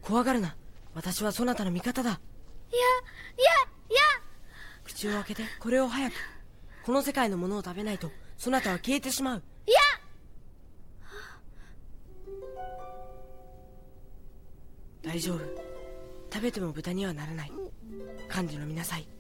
怖がるな。私はそなたの味方だ。 いや口を開けて、これを早く。この世界のものを食べないとそなたは消えてしまう。 いや。 大丈夫。食べても豚にはならない。漢字のみなさい。